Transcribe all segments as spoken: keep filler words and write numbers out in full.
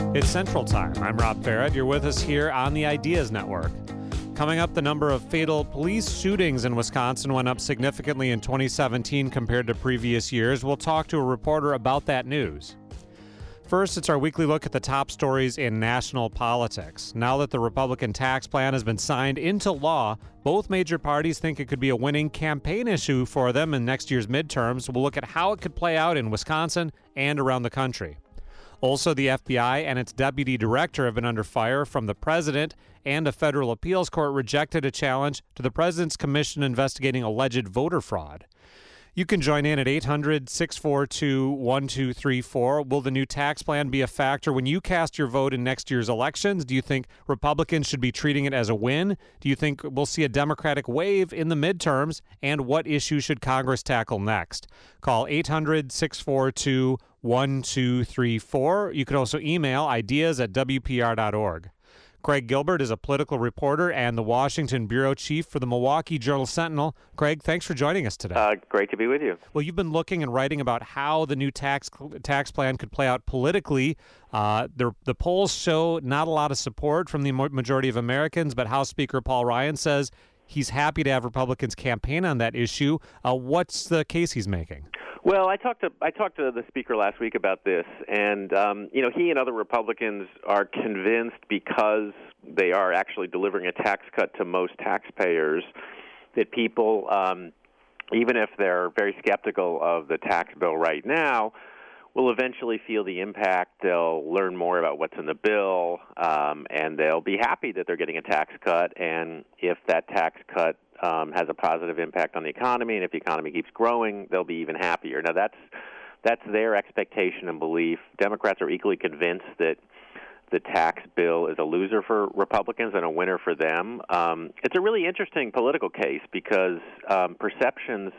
It's Central Time. I'm Rob Barrett. You're with us here on the Ideas Network. Coming up, the number of fatal police shootings in Wisconsin went up significantly in twenty seventeen compared to previous years. We'll talk to a reporter about that news. First, it's our weekly look at the top stories in national politics. Now that the Republican tax plan has been signed into law, both major parties think it could be a winning campaign issue for them in next year's midterms. We'll look at how it could play out in Wisconsin and around the country. Also, the F B I and its deputy director have been under fire from the president, and a federal appeals court rejected a challenge to the president's commission investigating alleged voter fraud. You can join in at eight hundred, six four two, one two three four. Will the new tax plan be a factor when you cast your vote in next year's elections? Do you think Republicans should be treating it as a win? Do you think we'll see a Democratic wave in the midterms? And what issues should Congress tackle next? Call eight hundred, six four two, one two three four. You can also email ideas at w p r dot org. Craig Gilbert is a political reporter and the Washington bureau chief for the Milwaukee Journal-Sentinel. Craig, thanks for joining us today. Uh, great to be with you. Well, you've been looking and writing about how the new tax tax plan could play out politically. Uh, the, the polls show not a lot of support from the majority of Americans, but House Speaker Paul Ryan says he's happy to have Republicans campaign on that issue. Uh, what's the case he's making? Well, I talked to I talked to the speaker last week about this, and um, you know, he and other Republicans are convinced because they are actually delivering a tax cut to most taxpayers that people, um, even if they're very skeptical of the tax bill right now, will eventually feel the impact. They'll learn more about what's in the bill, um, and they'll be happy that they're getting a tax cut. And if that tax cut Um, has a positive impact on the economy, and if the economy keeps growing, they'll be even happier. Now, that's that's their expectation and belief. Democrats are equally convinced that the tax bill is a loser for Republicans and a winner for them. Um, it's a really interesting political case because um, perceptions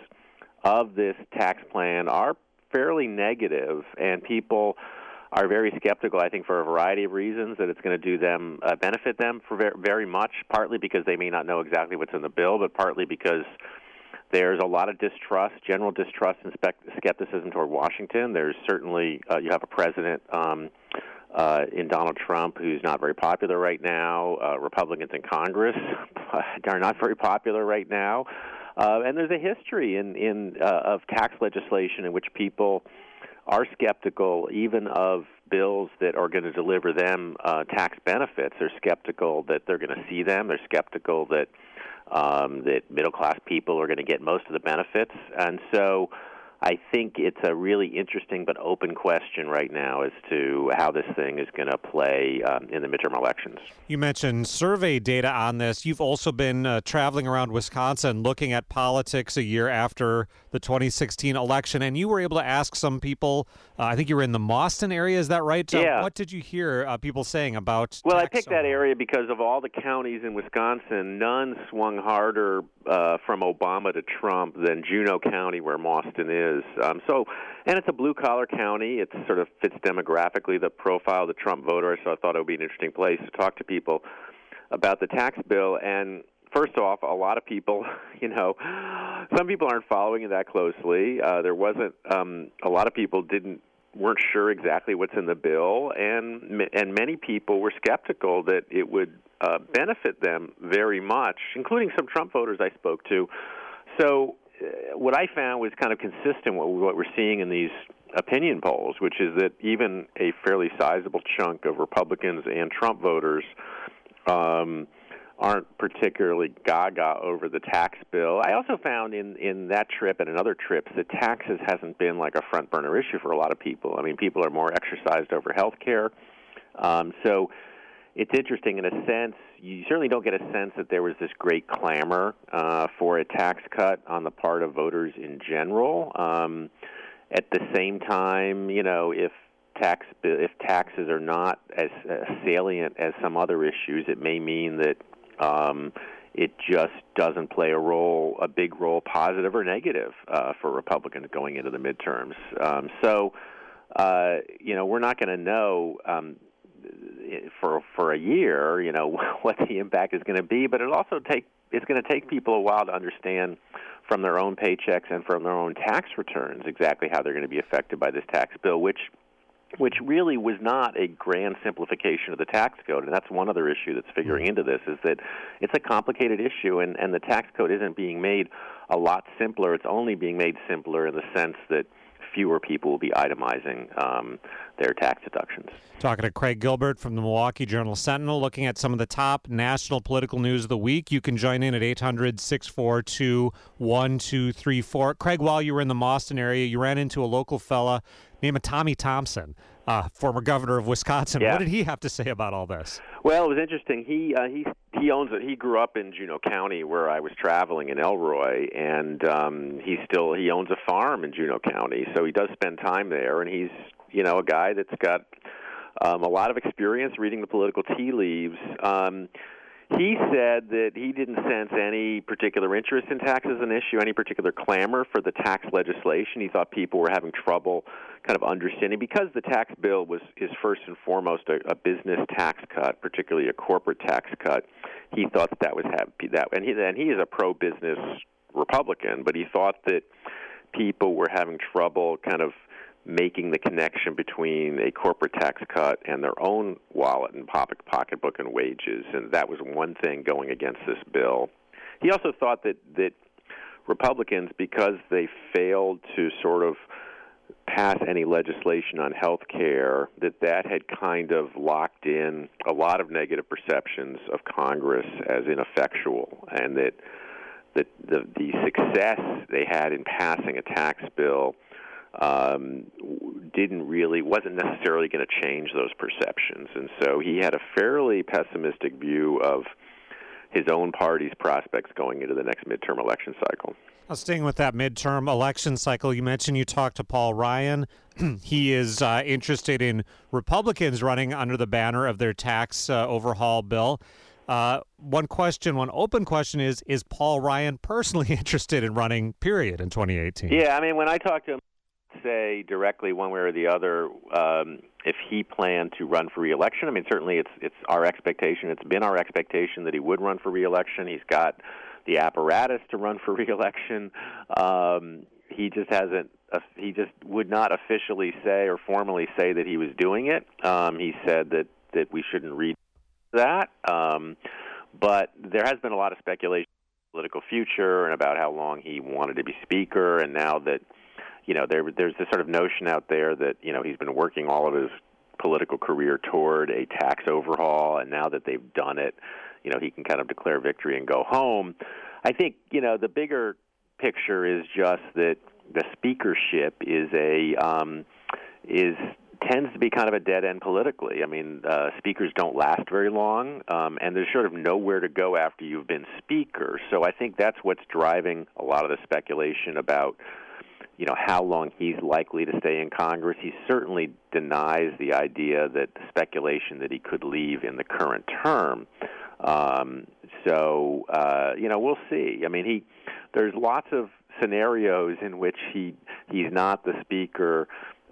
of this tax plan are fairly negative, and people are very skeptical, I think, for a variety of reasons, that it's going to do them, uh, benefit them for very, very much, partly because they may not know exactly what's in the bill, but partly because there's a lot of distrust, general distrust and spec- skepticism toward Washington. There's certainly, uh, you have a president um, uh, in Donald Trump who's not very popular right now. Uh, Republicans in Congress are not very popular right now. Uh, and there's a history in, in uh, of tax legislation in which people are skeptical even of bills that are going to deliver them uh, tax benefits. They're skeptical that they're going to see them. They're skeptical that um, that middle-class people are going to get most of the benefits. And so I think it's a really interesting but open question right now as to how this thing is going to play um, in the midterm elections. You mentioned survey data on this. You've also been uh, traveling around Wisconsin looking at politics a year after the twenty sixteen election, and you were able to ask some people, uh, I think you were in the Mauston area, is that right? Yeah. Uh, what did you hear uh, people saying about Well, I tax picked that area because of all the counties in Wisconsin, none swung harder uh, from Obama to Trump than Juneau County, where Mauston is. Um, so, and it's a blue-collar county. It sort of fits demographically the profile of the Trump voter, so I thought it would be an interesting place to talk to people about the tax bill. And first off, a lot of people, you know, some people aren't following it that closely. Uh, there wasn't um, a lot of people didn't weren't sure exactly what's in the bill, and and many people were skeptical that it would uh, benefit them very much, including some Trump voters I spoke to. So uh, what I found was kind of consistent with what we're seeing in these opinion polls, which is that even a fairly sizable chunk of Republicans and Trump voters um, aren't particularly gaga over the tax bill. I also found in, in that trip and in other trips that taxes hasn't been like a front burner issue for a lot of people. I mean, people are more exercised over health care. Um, so it's interesting in a sense. You certainly don't get a sense that there was this great clamor uh, for a tax cut on the part of voters in general. Um, at the same time, you know, if tax if taxes are not as uh, salient as some other issues, it may mean that Um, it just doesn't play a role, a big role, positive or negative, uh, for Republicans going into the midterms. Um, so, uh, you know, we're not going to know um, for for a year, you know, what the impact is going to be. But it also take it's going to take people a while to understand from their own paychecks and from their own tax returns exactly how they're going to be affected by this tax bill, which which really was not a grand simplification of the tax code. And that's one other issue that's figuring into this, is that it's a complicated issue, and, and the tax code isn't being made a lot simpler. It's only being made simpler in the sense that fewer people will be itemizing um, their tax deductions. Talking to Craig Gilbert from the Milwaukee Journal-Sentinel, looking at some of the top national political news of the week. You can join in at eight hundred, six four two, one two three four. Craig, while you were in the Mauston area, you ran into a local fella named Tommy Thompson, uh, former governor of Wisconsin. Yeah. What did he have to say about all this? Well, it was interesting. He uh, he he owns it. He grew up in Juneau County, where I was traveling in Elroy, and um, he still he owns a farm in Juneau County, so he does spend time there. And he's you know a guy that's got um, a lot of experience reading the political tea leaves. Um, He said that he didn't sense any particular interest in tax as an issue, any particular clamor for the tax legislation. He thought people were having trouble kind of understanding, because the tax bill was is first and foremost a, a business tax cut, particularly a corporate tax cut. He thought that that was have, that, and he and he is a pro-business Republican, but he thought that people were having trouble kind of making the connection between a corporate tax cut and their own wallet and pocketbook and wages, and that was one thing going against this bill. He also thought that, that Republicans, because they failed to sort of pass any legislation on health care, that that had kind of locked in a lot of negative perceptions of Congress as ineffectual, and that, that the, the success they had in passing a tax bill um, didn't really, wasn't necessarily going to change those perceptions. And so he had a fairly pessimistic view of his own party's prospects going into the next midterm election cycle. Now, staying with that midterm election cycle, you mentioned you talked to Paul Ryan. He is uh, interested in Republicans running under the banner of their tax uh, overhaul bill. Uh, one question, one open question is, is Paul Ryan personally interested in running, period, in twenty eighteen? Yeah, I mean, when I talked to him, say directly one way or the other um, if he planned to run for re-election. I mean, certainly it's it's our expectation. It's been our expectation that he would run for re-election. He's got the apparatus to run for re-election. Um, he just hasn't. Uh, he just would not officially say or formally say that he was doing it. Um, he said that that we shouldn't read that. Um, but there has been a lot of speculation about political future and about how long he wanted to be speaker, and now that you know, there, there's this sort of notion out there that, you know, he's been working all of his political career toward a tax overhaul, and now that they've done it, you know, he can kind of declare victory and go home. I think, you know, the bigger picture is just that the speakership is a, um, is, tends to be kind of a dead end politically. I mean, uh, speakers don't last very long, um, and there's sort of nowhere to go after you've been speaker. So I think that's what's driving a lot of the speculation about, you know, how long he's likely to stay in Congress. He certainly denies the idea that the speculation that he could leave in the current term. Um, so, uh, you know, we'll see. I mean, he there's lots of scenarios in which he he's not the speaker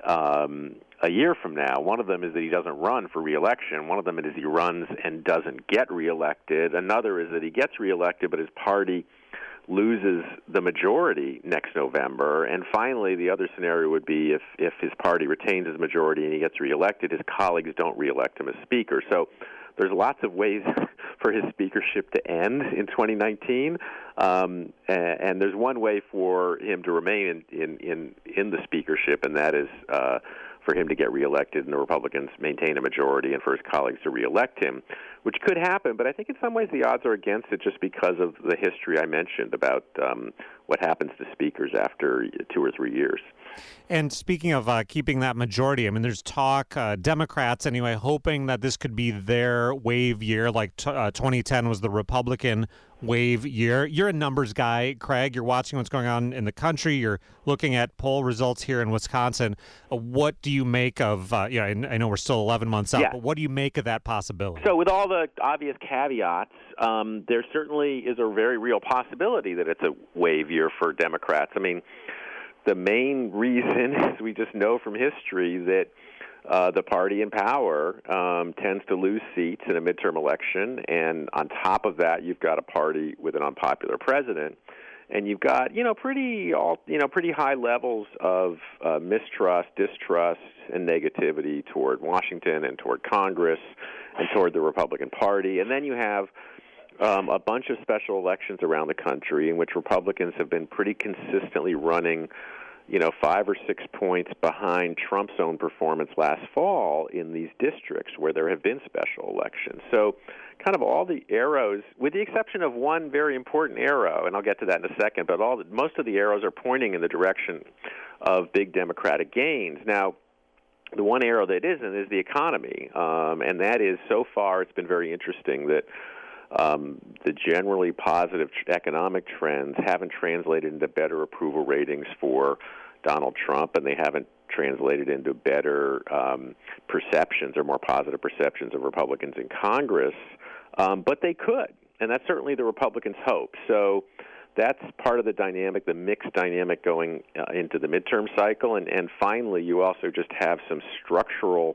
um, a year from now. One of them is that he doesn't run for re-election. One of them is he runs and doesn't get reelected. Another is that he gets reelected, but his party loses the majority next November. And finally, the other scenario would be if, if his party retains his majority and he gets reelected, his colleagues don't reelect him as speaker. So there's lots of ways for his speakership to end in twenty nineteen, um, and, and there's one way for him to remain in, in, in, in the speakership, and that is uh, for him to get reelected and the Republicans maintain a majority and for his colleagues to reelect him, which could happen. But I think in some ways the odds are against it just because of the history I mentioned about um, what happens to speakers after two or three years. And speaking of uh, keeping that majority, I mean, there's talk, uh, Democrats anyway, hoping that this could be their wave year, like t- uh, twenty ten was the Republican wave year. You're a numbers guy, Craig. You're watching what's going on in the country. You're looking at poll results here in Wisconsin. Uh, what do you make of, uh, yeah, I know we're still eleven months out, yeah. but what do you make of that possibility? So with all the obvious caveats, um, there certainly is a very real possibility that it's a wave year for Democrats. I mean, the main reason is we just know from history that uh, the party in power um, tends to lose seats in a midterm election, and on top of that, you've got a party with an unpopular president. and you've got you know pretty all you know pretty high levels of uh, mistrust, distrust, and negativity toward Washington and toward Congress and toward the Republican Party, and then you have um, a bunch of special elections around the country in which Republicans have been pretty consistently running, you know, five or six points behind Trump's own performance last fall in these districts where there have been special elections. So kind of all the arrows, with the exception of one very important arrow, and I'll get to that in a second, but all the, most of the arrows are pointing in the direction of big Democratic gains. Now, the one arrow that isn't is the economy, um, and that is, so far, it's been very interesting that Um, the generally positive tr- economic trends haven't translated into better approval ratings for Donald Trump, and they haven't translated into better um, perceptions or more positive perceptions of Republicans in Congress, um, but they could, and that's certainly the Republicans' hope. So that's part of the dynamic, the mixed dynamic going uh, into the midterm cycle, and, and finally you also just have some structural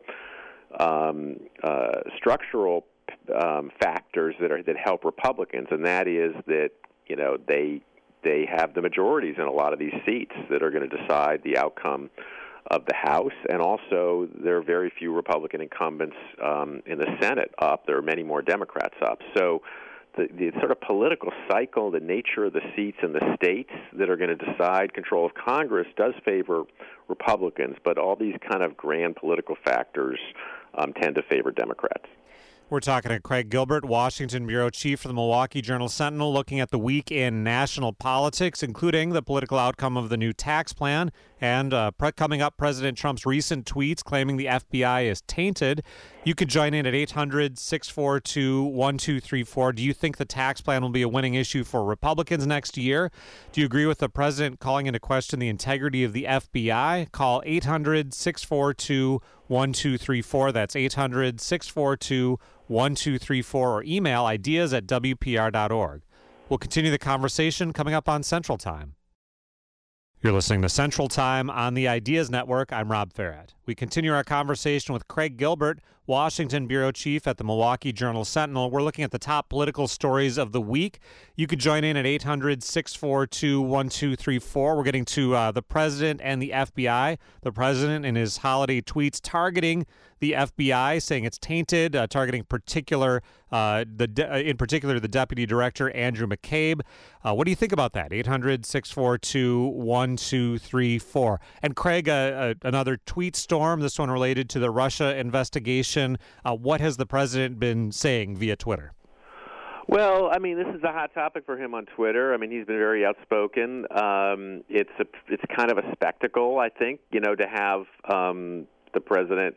um, uh, structural Um, factors that are that help Republicans, and that is that you know they they have the majorities in a lot of these seats that are going to decide the outcome of the House, and also there are very few Republican incumbents um, in the Senate up. There are many more Democrats up. So the, the sort of political cycle, the nature of the seats in the states that are going to decide control of Congress does favor Republicans, but all these kind of grand political factors um, tend to favor Democrats. We're talking to Craig Gilbert, Washington bureau chief for the Milwaukee Journal-Sentinel, looking at the week in national politics, including the political outcome of the new tax plan and uh, pre- coming up, President Trump's recent tweets claiming the F B I is tainted. You could join in at eight hundred, six four two, one two three four. Do you think the tax plan will be a winning issue for Republicans next year? Do you agree with the president calling into question the integrity of the F B I? Call eight hundred, six four two, one two three four. That's eight hundred, six four two, one two three four, or email ideas at W P R dot org. We'll continue the conversation coming up on Central Time. You're listening to Central Time on the Ideas Network. I'm Rob Farrett. We continue our conversation with Craig Gilbert, Washington bureau chief at the Milwaukee Journal-Sentinel. We're looking at the top political stories of the week. You could join in at eight hundred, six four two, one two three four. We're getting to uh, the president and the F B I. The president in his holiday tweets targeting the F B I, saying it's tainted, uh, targeting particular, uh, the de- uh, in particular the deputy director, Andrew McCabe. Uh, what do you think about that? eight hundred, six four two, one two three four. And Craig, uh, uh, another tweet storm, this one related to the Russia investigation. Uh, what has the president been saying via Twitter? Well, I mean, this is a hot topic for him on Twitter. I mean, he's been very outspoken. Um, it's a, it's kind of a spectacle, I think, you know, to have um, the president,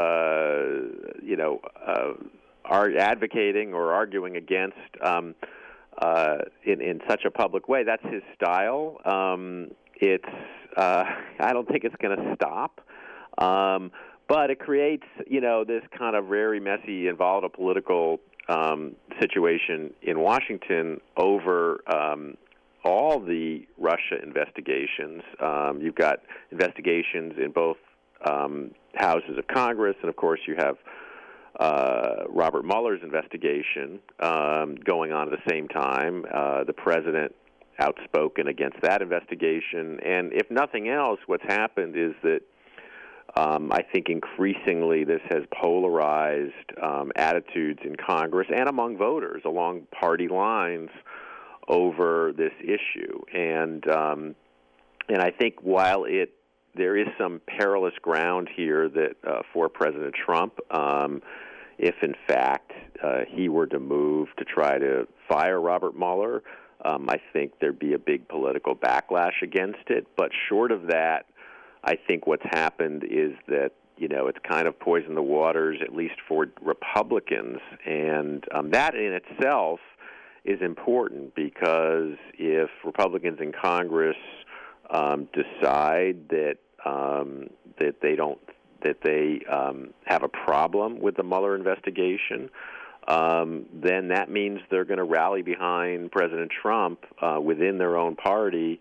uh, you know, uh, are advocating or arguing against um, uh, in in such a public way. That's his style. Um, it's uh, I don't think it's going to stop. Um, But it creates, you know, this kind of very messy and volatile political um, situation in Washington over um, all the Russia investigations. Um, you've got investigations in both um, houses of Congress, and of course you have uh, Robert Mueller's investigation um, going on at the same time. Uh, the president outspoken against that investigation, and if nothing else, what's happened is that Um, I think increasingly this has polarized um, attitudes in Congress and among voters along party lines over this issue. And um, and I think while it there is some perilous ground here that uh, for President Trump, um, if in fact uh, he were to move to try to fire Robert Mueller, um, I think there'd be a big political backlash against it. But short of that, I think what's happened is that, you know, it's kind of poisoned the waters, at least for Republicans. And um, that in itself is important because if Republicans in Congress um, decide that um, that they don't that they um, have a problem with the Mueller investigation, um, then that means they're going to rally behind President Trump uh, within their own party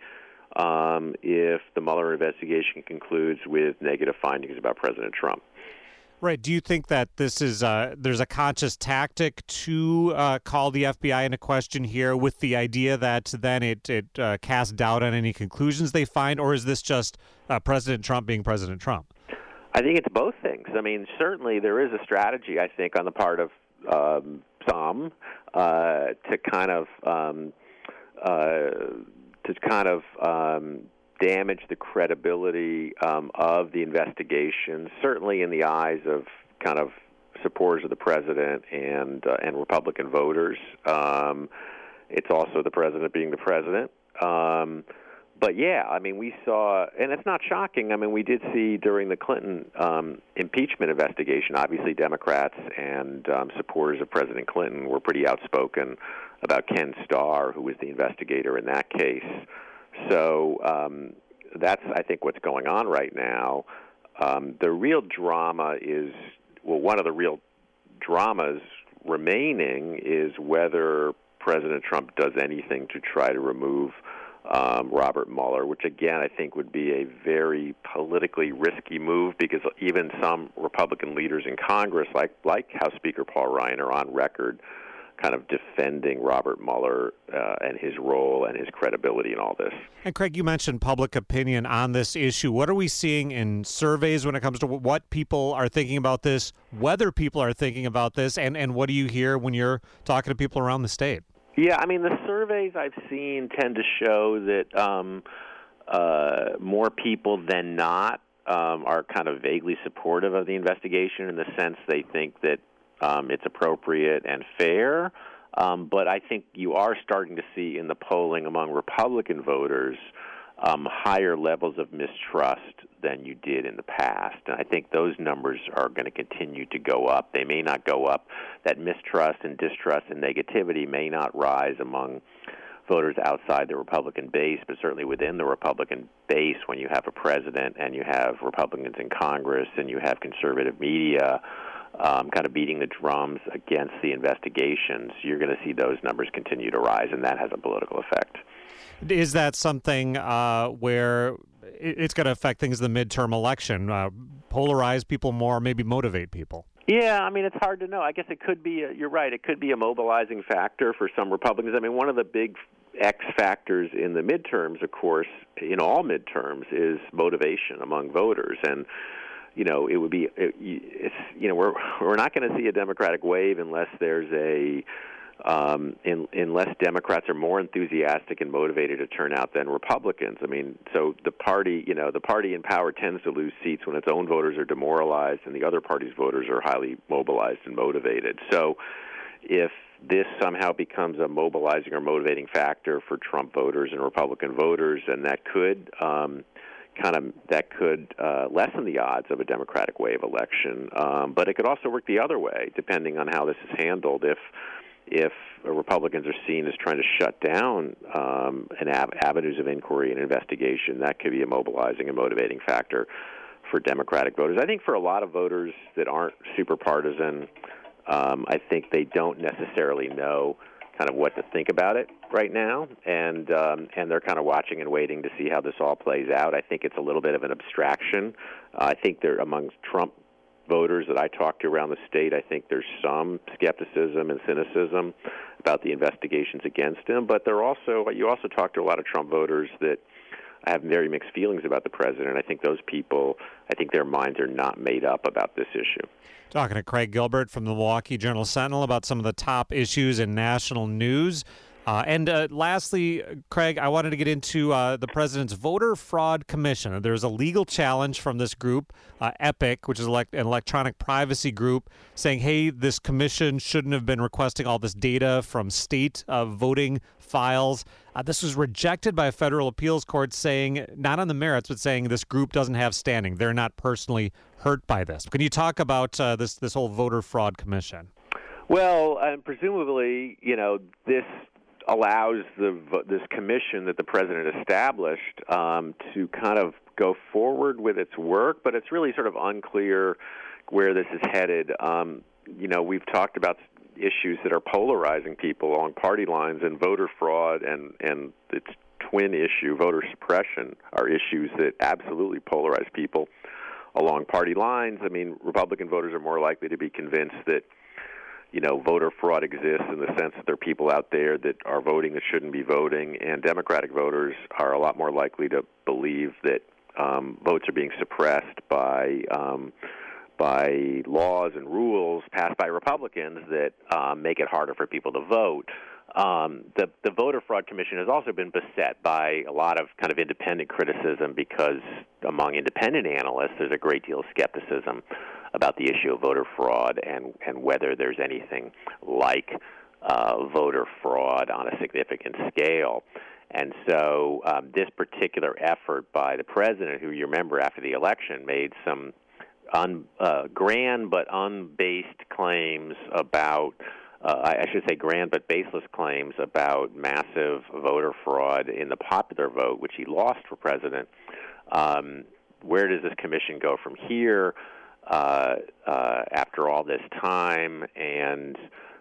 Um, if the Mueller investigation concludes with negative findings about President Trump. Right. Do you think that this is uh, there's a conscious tactic to uh, call the F B I into question here, with the idea that then it it uh, casts doubt on any conclusions they find, or is this just uh, President Trump being President Trump? I think it's both things. I mean, certainly there is a strategy, I think, on the part of um, some uh, to kind of um, uh, to kind of um, damage the credibility um, of the investigation, certainly in the eyes of kind of supporters of the president and uh, and Republican voters. Um, it's also the president being the president. Um, but yeah, I mean, we saw, and it's not shocking. I mean, we did see during the Clinton um, impeachment investigation, obviously Democrats and um, supporters of President Clinton were pretty outspoken about Ken Starr, who was the investigator in that case. So um, that's, I think, what's going on right now. Um, the real drama is, well, one of the real dramas remaining is whether President Trump does anything to try to remove um, Robert Mueller, which, again, I think would be a very politically risky move, because even some Republican leaders in Congress, like, like House Speaker Paul Ryan, are on record kind of defending Robert Mueller uh, and his role and his credibility in all this. And Craig, you mentioned public opinion on this issue. What are we seeing in surveys when it comes to what people are thinking about this, whether people are thinking about this, and, and what do you hear when you're talking to people around the state? Yeah, I mean, the surveys I've seen tend to show that um, uh, more people than not um, are kind of vaguely supportive of the investigation, in the sense they think that Um, it's appropriate and fair, um, but I think you are starting to see in the polling among Republican voters um, higher levels of mistrust than you did in the past. And I think those numbers are going to continue to go up. They may not go up. That mistrust and distrust and negativity may not rise among voters outside the Republican base, but certainly within the Republican base, when you have a president and you have Republicans in Congress and you have conservative media Um, kind of beating the drums against the investigations, you're going to see those numbers continue to rise, and that has a political effect. Is that something uh, where it's going to affect things in the midterm election, uh, polarize people more, maybe motivate people? Yeah, I mean, it's hard to know. I guess it could be, a, you're right, it could be a mobilizing factor for some Republicans. I mean, one of the big X factors in the midterms, of course, in all midterms, is motivation among voters. And you know, it would be, it, it's, you know, we're we're not going to see a Democratic wave unless there's a, um, in, unless Democrats are more enthusiastic and motivated to turn out than Republicans. I mean, so the party, you know, the party in power tends to lose seats when its own voters are demoralized and the other party's voters are highly mobilized and motivated. So if this somehow becomes a mobilizing or motivating factor for Trump voters and Republican voters, and that could, um, kind of that could uh, lessen the odds of a Democratic wave election, um, but it could also work the other way, depending on how this is handled. If if Republicans are seen as trying to shut down um, an av- avenues of inquiry and investigation, that could be a mobilizing and motivating factor for Democratic voters. I think for a lot of voters that aren't super partisan, um, I think they don't necessarily know kind of what to think about it right now, and um, and they're kind of watching and waiting to see how this all plays out. I think it's a little bit of an abstraction. Uh, I think there, amongst Trump voters that I talk to around the state, I think there's some skepticism and cynicism about the investigations against him. But there also, you also talk to a lot of Trump voters that have very mixed feelings about the president. I think those people, I think their minds are not made up about this issue. Talking to Craig Gilbert from the Milwaukee Journal-Sentinel about some of the top issues in national news. Uh, and uh, lastly, Craig, I wanted to get into uh, the president's Voter Fraud Commission. There's a legal challenge from this group, uh, EPIC, which is elect- an electronic privacy group, saying, hey, this commission shouldn't have been requesting all this data from state uh, voting files. Uh, this was rejected by a federal appeals court, saying, not on the merits, but saying this group doesn't have standing. They're not personally hurt by this. Can you talk about uh, this, this whole Voter Fraud Commission? Well, and presumably, you know, this allows the this commission that the president established um, to kind of go forward with its work, but it's really sort of unclear where this is headed. Um, you know, we've talked about issues that are polarizing people along party lines, and voter fraud and, and its twin issue, voter suppression, are issues that absolutely polarize people along party lines. I mean, Republican voters are more likely to be convinced that, you know, voter fraud exists in the sense that there are people out there that are voting that shouldn't be voting, and Democratic voters are a lot more likely to believe that um, votes are being suppressed by um, by laws and rules passed by Republicans that um, make it harder for people to vote. Um, the, the Voter Fraud Commission has also been beset by a lot of kind of independent criticism because among independent analysts there's a great deal of skepticism about the issue of voter fraud and, and whether there's anything like uh, voter fraud on a significant scale. And so um, this particular effort by the president, who you remember after the election made some un, uh, grand but unbased claims about Uh, I should say grand but baseless claims about massive voter fraud in the popular vote, which he lost for president. Um, where does this commission go from here uh, uh, after all this time? And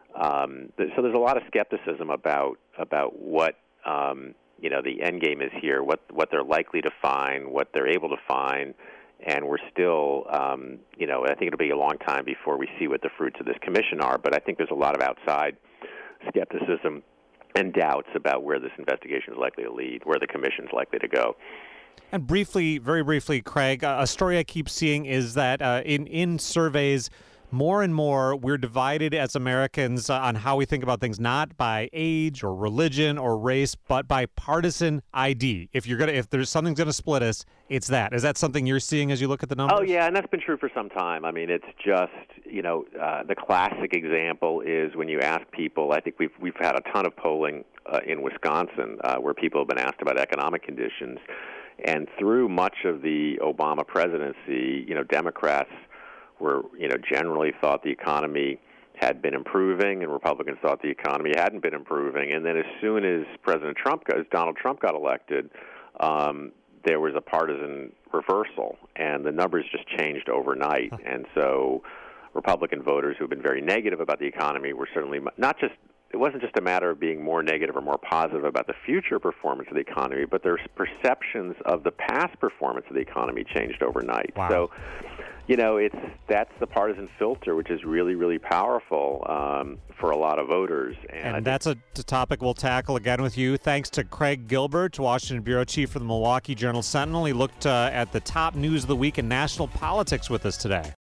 um, th- so there's a lot of skepticism about about what um, you know the end game is here, what what they're likely to find, what they're able to find. And we're still, um, you know, I think it'll be a long time before we see what the fruits of this commission are. But I think there's a lot of outside skepticism and doubts about where this investigation is likely to lead, where the commission's likely to go. And briefly, very briefly, Craig, a story I keep seeing is that uh, in, in surveys, more and more we're divided as Americans uh, on how we think about things, not by age or religion or race, but by partisan I D. If you're gonna, if there's something's going to split us, it's that. Is that something you're seeing as you look at the numbers? Oh, yeah, and that's been true for some time. I mean, it's just, you know, uh, the classic example is when you ask people, I think we've, we've had a ton of polling uh, in Wisconsin uh, where people have been asked about economic conditions. And through much of the Obama presidency, you know, Democrats were, you know, generally thought the economy had been improving, and Republicans thought the economy hadn't been improving. And then as soon as President Trump, got, as Donald Trump got elected, um, there was a partisan reversal, and the numbers just changed overnight. And so Republican voters who have been very negative about the economy were certainly not just, it wasn't just a matter of being more negative or more positive about the future performance of the economy, but their perceptions of the past performance of the economy changed overnight. Wow. So, you know, it's that's the partisan filter, which is really, really powerful um, for a lot of voters. And, and that's a, a topic we'll tackle again with you. Thanks to Craig Gilbert, Washington bureau chief for the Milwaukee Journal-Sentinel. He looked uh, at the top news of the week in national politics with us today.